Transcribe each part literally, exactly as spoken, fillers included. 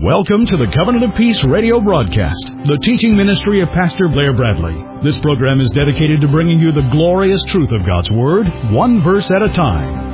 Welcome to the Covenant of Peace radio broadcast, the teaching ministry of Pastor Blair Bradley. This program is dedicated to bringing you the glorious truth of God's Word, one verse at a time.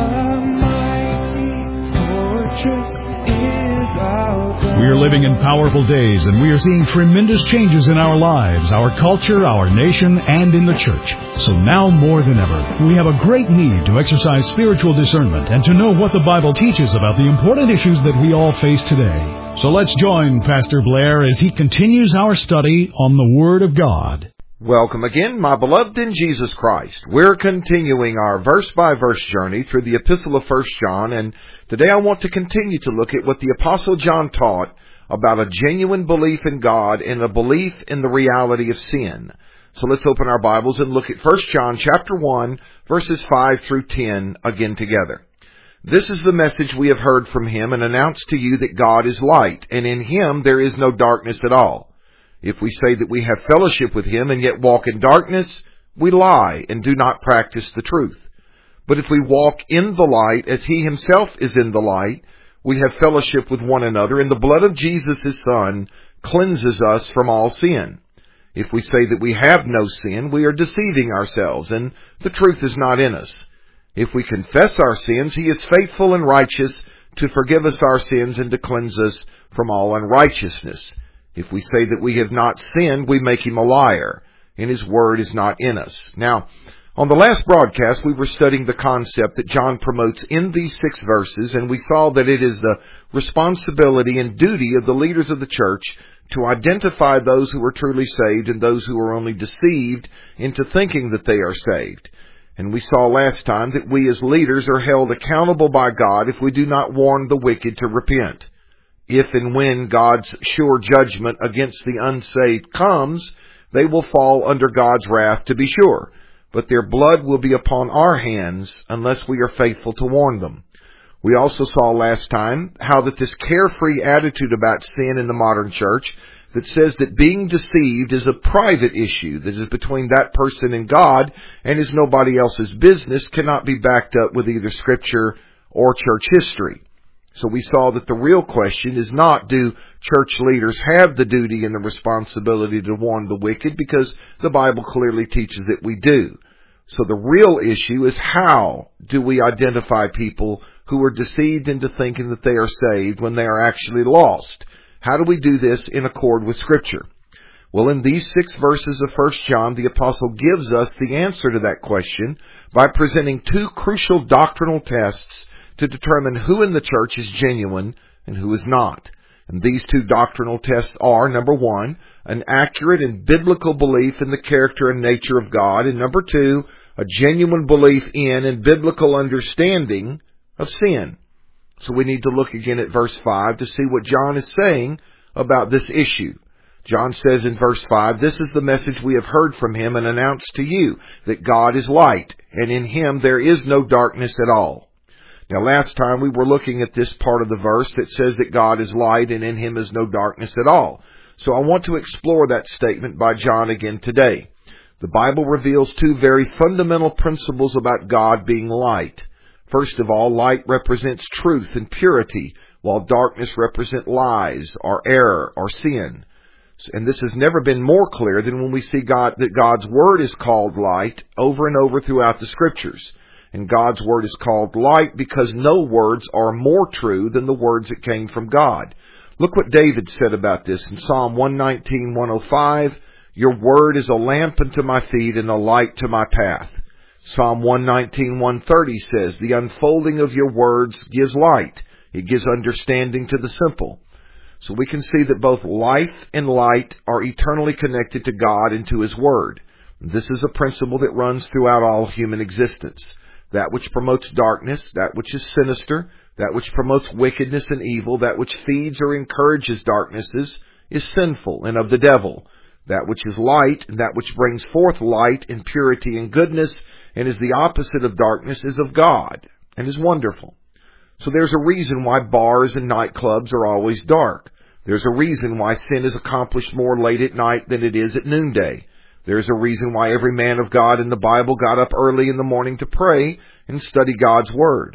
We are living in powerful days, and we are seeing tremendous changes in our lives, our culture, our nation, and in the church. So now more than ever, we have a great need to exercise spiritual discernment and to know what the Bible teaches about the important issues that we all face today. So let's join Pastor Blair as he continues our study on the Word of God. Welcome again, my beloved in Jesus Christ. We're continuing our verse-by-verse journey through the Epistle of First John, and today I want to continue to look at what the Apostle John taught about a genuine belief in God and a belief in the reality of sin. So let's open our Bibles and look at First John chapter one, verses five through ten again together. This is the message we have heard from him and announced to you, that God is light, and in him there is no darkness at all. If we say that we have fellowship with him and yet walk in darkness, we lie and do not practice the truth. But if we walk in the light as he himself is in the light, we have fellowship with one another, and the blood of Jesus his Son cleanses us from all sin. If we say that we have no sin, we are deceiving ourselves, and the truth is not in us. If we confess our sins, he is faithful and righteous to forgive us our sins and to cleanse us from all unrighteousness. If we say that we have not sinned, we make him a liar, and his word is not in us. Now, on the last broadcast, we were studying the concept that John promotes in these six verses, and we saw that it is the responsibility and duty of the leaders of the church to identify those who are truly saved and those who are only deceived into thinking that they are saved. And we saw last time that we as leaders are held accountable by God if we do not warn the wicked to repent. If and when God's sure judgment against the unsaved comes, they will fall under God's wrath, to be sure. But their blood will be upon our hands unless we are faithful to warn them. We also saw last time how that this carefree attitude about sin in the modern church that says that being deceived is a private issue that is between that person and God and is nobody else's business cannot be backed up with either Scripture or church history. So we saw that the real question is not, do church leaders have the duty and the responsibility to warn the wicked, because the Bible clearly teaches that we do. So the real issue is, how do we identify people who are deceived into thinking that they are saved when they are actually lost? How do we do this in accord with Scripture? Well, in these six verses of First John, the Apostle gives us the answer to that question by presenting two crucial doctrinal tests to determine who in the church is genuine and who is not. And these two doctrinal tests are, number one, an accurate and biblical belief in the character and nature of God, and number two, a genuine belief in and biblical understanding of sin. So we need to look again at verse five to see what John is saying about this issue. John says in verse five, "This is the message we have heard from him and announced to you, that God is light, and in him there is no darkness at all." Now, last time we were looking at this part of the verse that says that God is light and in him is no darkness at all. So I want to explore that statement by John again today. The Bible reveals two very fundamental principles about God being light. First of all, light represents truth and purity, while darkness represents lies or error or sin. And this has never been more clear than when we see God, that God's Word is called light over and over throughout the Scriptures. And God's Word is called light because no words are more true than the words that came from God. Look what David said about this in Psalm one nineteen, one oh five. "Your word is a lamp unto my feet and a light to my path." Psalm one nineteen, one thirty says, "The unfolding of your words gives light. It gives understanding to the simple." So we can see that both life and light are eternally connected to God and to His Word. This is a principle that runs throughout all human existence. That which promotes darkness, that which is sinister, that which promotes wickedness and evil, that which feeds or encourages darknesses, is sinful and of the devil. That which is light, and that which brings forth light and purity and goodness, and is the opposite of darkness, is of God and is wonderful. So there's a reason why bars and nightclubs are always dark. There's a reason why sin is accomplished more late at night than it is at noonday. There's a reason why every man of God in the Bible got up early in the morning to pray and study God's Word.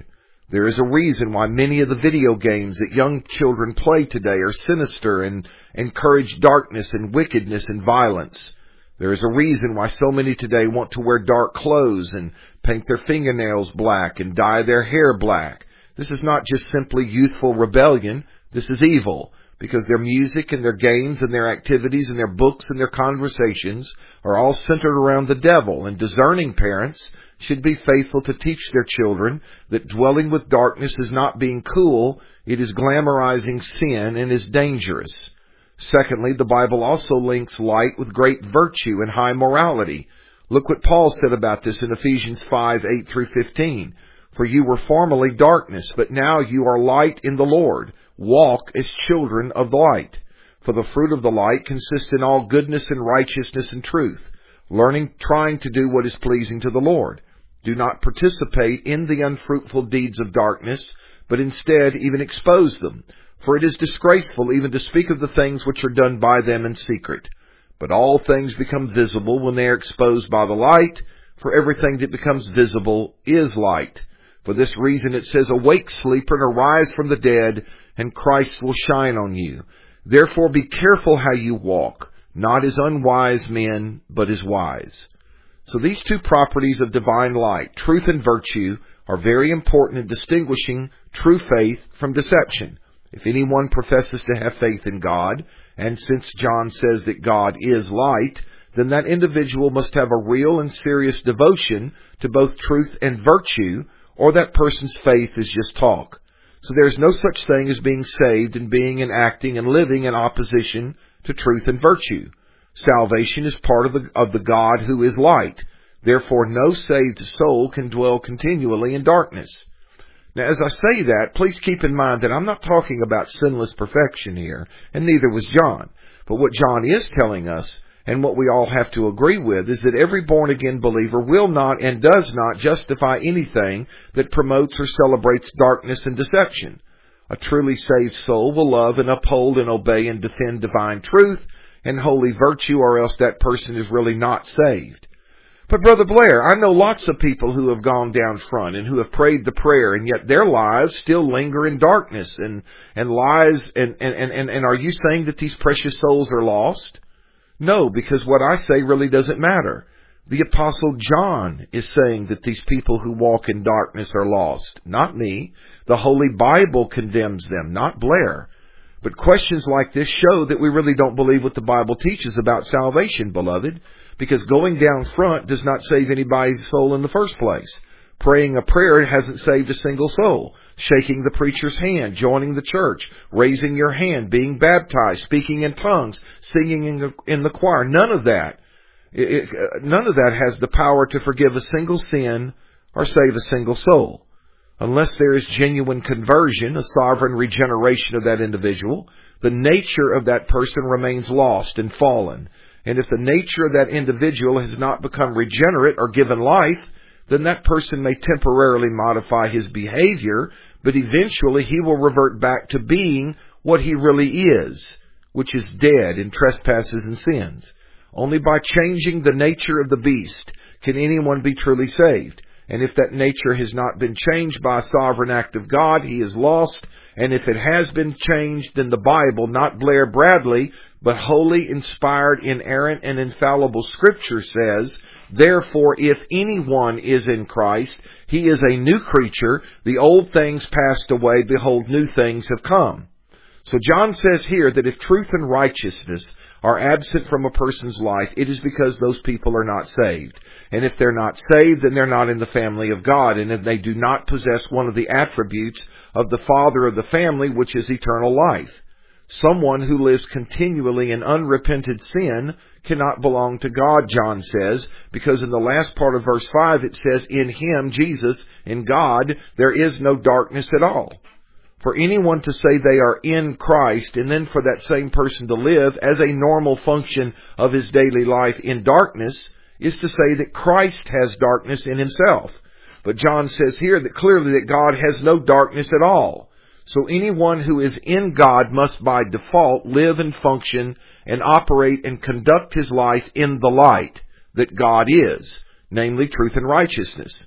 There is a reason why many of the video games that young children play today are sinister and encourage darkness and wickedness and violence. There is a reason why so many today want to wear dark clothes and paint their fingernails black and dye their hair black. This is not just simply youthful rebellion. This is evil, because their music and their games and their activities and their books and their conversations are all centered around the devil, and discerning parents should be faithful to teach their children that dwelling with darkness is not being cool, it is glamorizing sin and is dangerous. Secondly, the Bible also links light with great virtue and high morality. Look what Paul said about this in Ephesians five, eight through fifteen. For you were formerly darkness, but now you are light in the Lord. Walk as children of the light. For the fruit of the light consists in all goodness and righteousness and truth, learning, trying to do what is pleasing to the Lord. Do not participate in the unfruitful deeds of darkness, but instead even expose them. For it is disgraceful even to speak of the things which are done by them in secret. But all things become visible when they are exposed by the light, for everything that becomes visible is light. For this reason it says, Awake, sleeper, and arise from the dead, and Christ will shine on you. Therefore be careful how you walk, not as unwise men, but as wise. So these two properties of divine light, truth and virtue, are very important in distinguishing true faith from deception. If anyone professes to have faith in God, and since John says that God is light, then that individual must have a real and serious devotion to both truth and virtue, or that person's faith is just talk. So there's no such thing as being saved and being and acting and living in opposition to truth and virtue. Salvation is part of the, of the God who is light. Therefore, no saved soul can dwell continually in darkness. Now, as I say that, please keep in mind that I'm not talking about sinless perfection here, and neither was John. But what John is telling us, and what we all have to agree with, is that every born-again believer will not and does not justify anything that promotes or celebrates darkness and deception. A truly saved soul will love and uphold and obey and defend divine truth and holy virtue, or else that person is really not saved. But Brother Blair, I know lots of people who have gone down front and who have prayed the prayer, and yet their lives still linger in darkness and, and lies. And, and, and, and are you saying that these precious souls are lost? No, because what I say really doesn't matter. The Apostle John is saying that these people who walk in darkness are lost, not me. The Holy Bible condemns them, not Blair. But questions like this show that we really don't believe what the Bible teaches about salvation, beloved, because going down front does not save anybody's soul in the first place. Praying a prayer hasn't saved a single soul. Shaking the preacher's hand, joining the church, raising your hand, being baptized, speaking in tongues, singing in the, in the choir, none of that, it, it, none of that has the power to forgive a single sin or save a single soul. Unless there is genuine conversion, a sovereign regeneration of that individual, the nature of that person remains lost and fallen. And if the nature of that individual has not become regenerate or given life, then that person may temporarily modify his behavior, but eventually he will revert back to being what he really is, which is dead in trespasses and sins. Only by changing the nature of the beast can anyone be truly saved. And if that nature has not been changed by a sovereign act of God, he is lost. And if it has been changed, then the Bible, not Blair Bradley, but holy, inspired, inerrant, and infallible Scripture says, Therefore, if anyone is in Christ, he is a new creature. The old things passed away. Behold, new things have come. So John says here that if truth and righteousness are absent from a person's life, it is because those people are not saved. And if they're not saved, then they're not in the family of God. And if they do not possess one of the attributes of the father of the family, which is eternal life. Someone who lives continually in unrepented sin cannot belong to God, John says, because in the last part of verse five it says, In Him, Jesus, in God, there is no darkness at all. For anyone to say they are in Christ and then for that same person to live as a normal function of his daily life in darkness is to say that Christ has darkness in himself. But John says here that clearly that God has no darkness at all. So anyone who is in God must by default live and function and operate and conduct his life in the light that God is, namely truth and righteousness.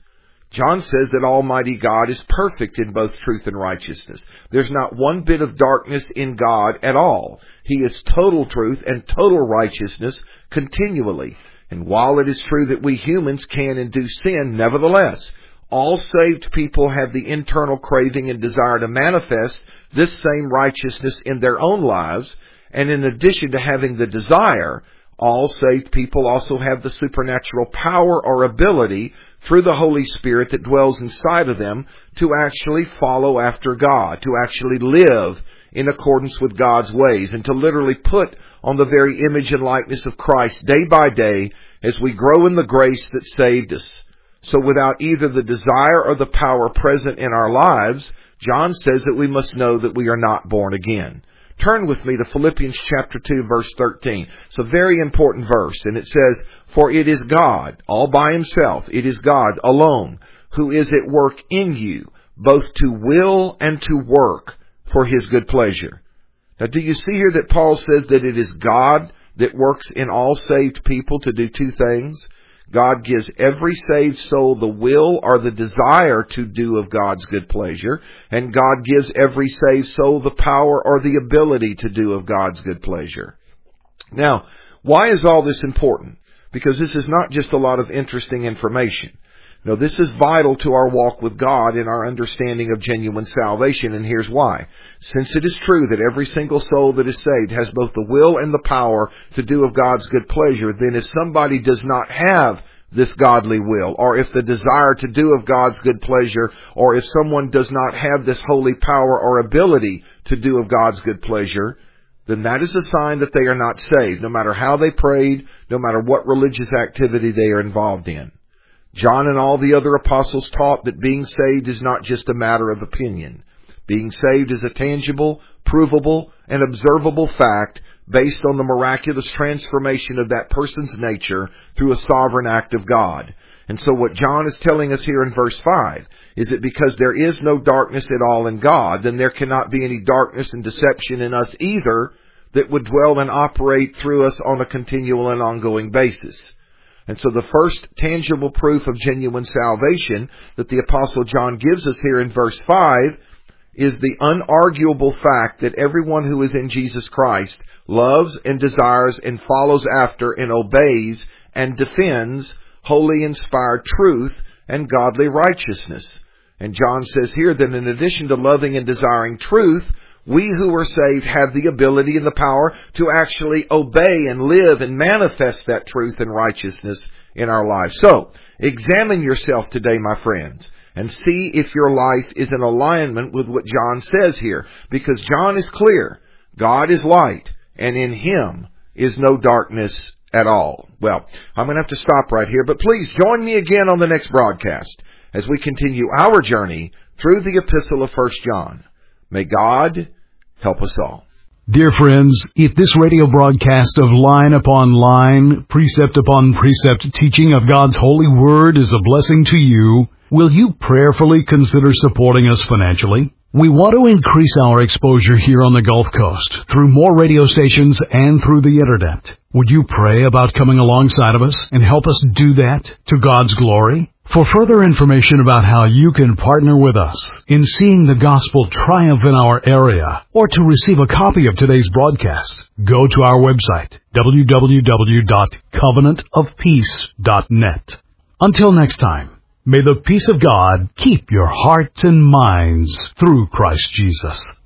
John says that Almighty God is perfect in both truth and righteousness. There's not one bit of darkness in God at all. He is total truth and total righteousness continually. And while it is true that we humans can and do sin, nevertheless, all saved people have the internal craving and desire to manifest this same righteousness in their own lives. And in addition to having the desire, all saved people also have the supernatural power or ability through the Holy Spirit that dwells inside of them to actually follow after God, to actually live in accordance with God's ways, and to literally put on the very image and likeness of Christ day by day as we grow in the grace that saved us. So without either the desire or the power present in our lives, John says that we must know that we are not born again. Turn with me to Philippians chapter two, verse thirteen. It's a very important verse, and it says, "For it is God, all by Himself, it is God alone, who is at work in you, both to will and to work for His good pleasure." Now, do you see here that Paul says that it is God that works in all saved people to do two things? God gives every saved soul the will or the desire to do of God's good pleasure, and God gives every saved soul the power or the ability to do of God's good pleasure. Now, why is all this important? Because this is not just a lot of interesting information. No, this is vital to our walk with God and our understanding of genuine salvation, and here's why. Since it is true that every single soul that is saved has both the will and the power to do of God's good pleasure, then if somebody does not have this godly will, or if the desire to do of God's good pleasure, or if someone does not have this holy power or ability to do of God's good pleasure, then that is a sign that they are not saved, no matter how they prayed, no matter what religious activity they are involved in. John and all the other apostles taught that being saved is not just a matter of opinion. Being saved is a tangible, provable, and observable fact based on the miraculous transformation of that person's nature through a sovereign act of God. And so what John is telling us here in verse five is that because there is no darkness at all in God, then there cannot be any darkness and deception in us either that would dwell and operate through us on a continual and ongoing basis. And so the first tangible proof of genuine salvation that the Apostle John gives us here in verse five is the unarguable fact that everyone who is in Jesus Christ loves and desires and follows after and obeys and defends holy inspired truth and godly righteousness. And John says here that in addition to loving and desiring truth, we who are saved have the ability and the power to actually obey and live and manifest that truth and righteousness in our lives. So, examine yourself today, my friends, and see if your life is in alignment with what John says here. Because John is clear. God is light, and in Him is no darkness at all. Well, I'm going to have to stop right here, but please join me again on the next broadcast as we continue our journey through the Epistle of First John. May God help us all. Dear friends, if this radio broadcast of line upon line, precept upon precept teaching of God's holy word is a blessing to you, will you prayerfully consider supporting us financially? We want to increase our exposure here on the Gulf Coast through more radio stations and through the Internet. Would you pray about coming alongside of us and help us do that to God's glory? For further information about how you can partner with us in seeing the gospel triumph in our area, or to receive a copy of today's broadcast, go to our website, w w w dot covenant of peace dot net. Until next time, may the peace of God keep your hearts and minds through Christ Jesus.